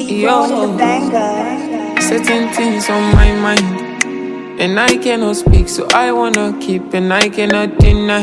Yo, certain things on my mind, and I cannot speak, so I wanna keep, and I cannot deny.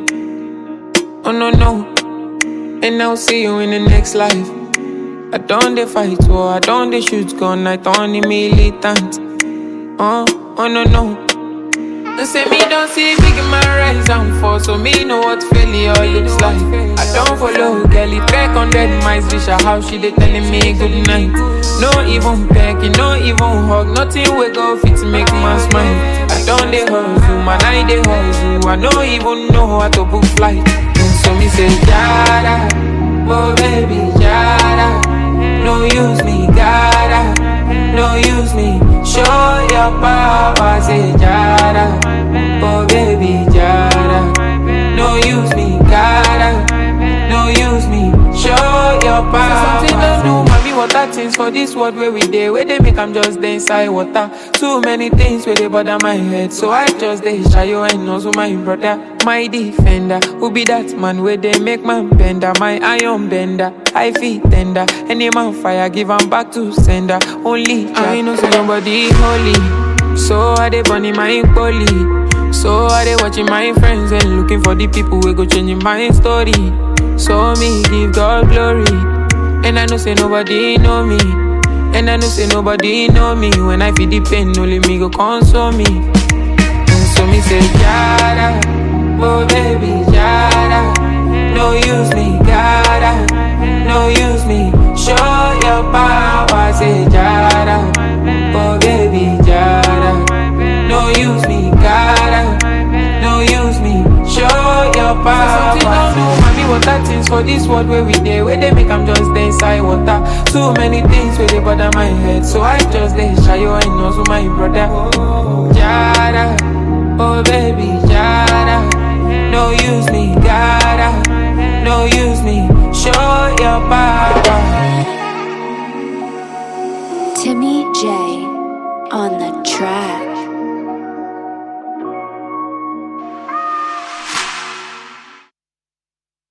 Oh no, no, and I'll see you in the next life. I don't dey fight war, I don't dey shoot gun, I don't dey militant. Oh no, no. They say me don't see big in my rise and fall, so me know what failure looks like. I don't follow Kelly, back on that mice, bitch, how she dey telling me good night. No even pecking, no even hug, nothing we go fit to make man smile. I don't dey hustle, man, I dey hustle, I don't even know how to book flight. So me say, Jada, oh baby, Jada, no use me, gotta, no use me, show your power, say Jada, oh baby, Jada, no use me, gotta, no use me, show your power. Something don't do, mommy, water things for this world where we dey, where they make I'm just dey inside water. Too many things where they bother my head, so I just dey shy you and also my brother, my defender. Who be that man where they make man bender, my iron bender, I feel tender. Any man fire, give am back to sender. Only I know say nobody holy, so I dey burning my poly. So I dey watching my friends and looking for the people who go changing my story. So me give God glory, and I know say nobody know me, and I know say nobody know me. When I feel the pain, only me go console me. And so me say Jada, oh baby, Jada, no use me, gotta, no use me, show your power, say Jada, oh baby, Jada, no use me, gotta, no use me, show your power. Something don't do, mommy, water things for this world where we dey, where they make I'm just dey inside water. Too many things where they bother my head, so I just dey shy you and also my brother. Jada, oh baby, Jada, no use me, gotta, no use me, show your power. Timmy J on the track.